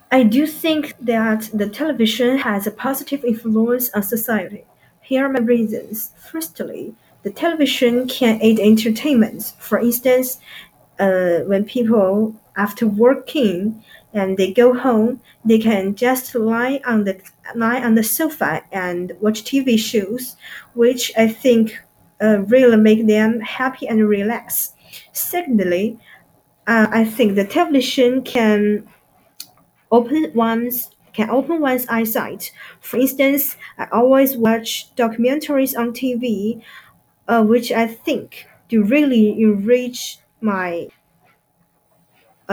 I do think that the television has a positive influence on society. Here are my reasons. Firstly, the television can aid entertainment. For instance, when people after working and they go home, they can just lie on the sofa and watch TV shows, which I think really make them happy and relax. Secondly, I think the television can open one's eyesight. For instance, I always watch documentaries on TV, which I think do really enrich my